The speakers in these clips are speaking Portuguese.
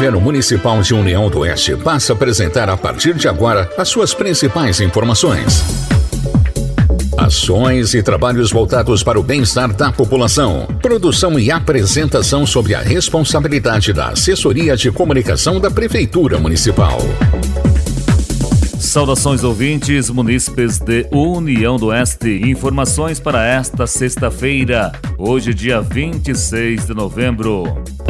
Governo Municipal de União do Oeste passa a apresentar a partir de agora as suas principais informações. Ações e trabalhos voltados para o bem-estar da população. Produção e apresentação sob a responsabilidade da Assessoria de Comunicação da Prefeitura Municipal. Saudações ouvintes, munícipes de União do Oeste. Informações para esta sexta-feira, hoje dia 26 de novembro.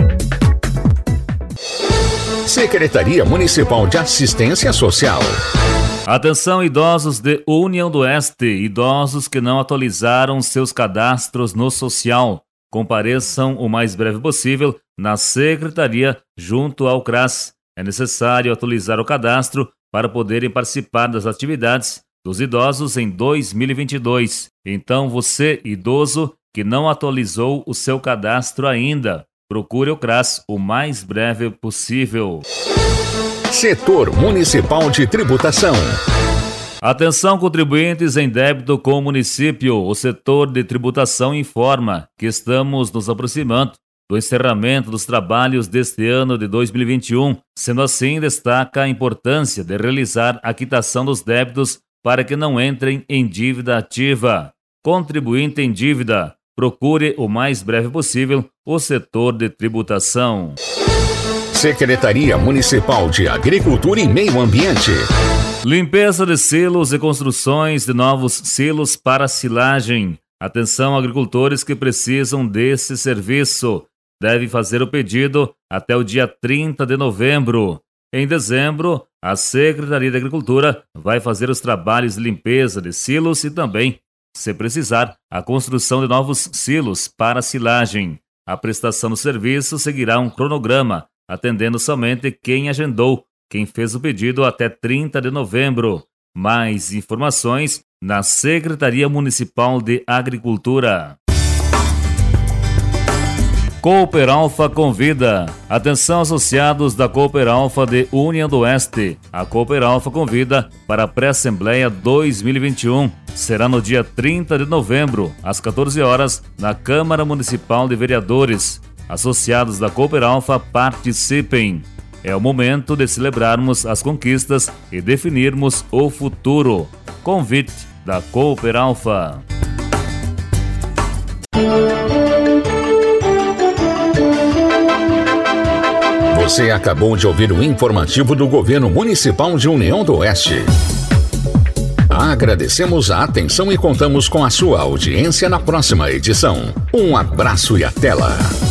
Secretaria Municipal de Assistência Social. Atenção, idosos de União do Oeste, idosos que não atualizaram seus cadastros no social. Compareçam o mais breve possível na Secretaria junto ao CRAS. É necessário atualizar o cadastro para poderem participar das atividades dos idosos em 2022. Então, você, idoso, que não atualizou o seu cadastro ainda, procure o CRAS o mais breve possível. Setor Municipal de Tributação. Atenção, contribuintes em débito com o município. O setor de tributação informa que estamos nos aproximando do encerramento dos trabalhos deste ano de 2021. Sendo assim, destaca a importância de realizar a quitação dos débitos para que não entrem em dívida ativa. Contribuinte em dívida, procure o mais breve possível o setor de tributação. Secretaria Municipal de Agricultura e Meio Ambiente. Limpeza de silos e construções de novos silos para silagem. Atenção, agricultores que precisam desse serviço. Devem fazer o pedido até o dia 30 de novembro. Em dezembro, a Secretaria de Agricultura vai fazer os trabalhos de limpeza de silos e também, se precisar, a construção de novos silos para silagem. A prestação do serviço seguirá um cronograma, atendendo somente quem agendou, quem fez o pedido até 30 de novembro. Mais informações na Secretaria Municipal de Agricultura. Cooper Alfa convida. Atenção, associados da Cooper Alfa de União do Oeste. A Cooper Alfa convida para a pré-assembleia 2021. Será no dia 30 de novembro, às 14 horas, na Câmara Municipal de Vereadores. Associados da Cooper Alfa, participem. É o momento de celebrarmos as conquistas e definirmos o futuro. Convite da Cooper Alfa. Você acabou de ouvir o informativo do Governo Municipal de União do Oeste. Agradecemos a atenção e contamos com a sua audiência na próxima edição. Um abraço e até lá!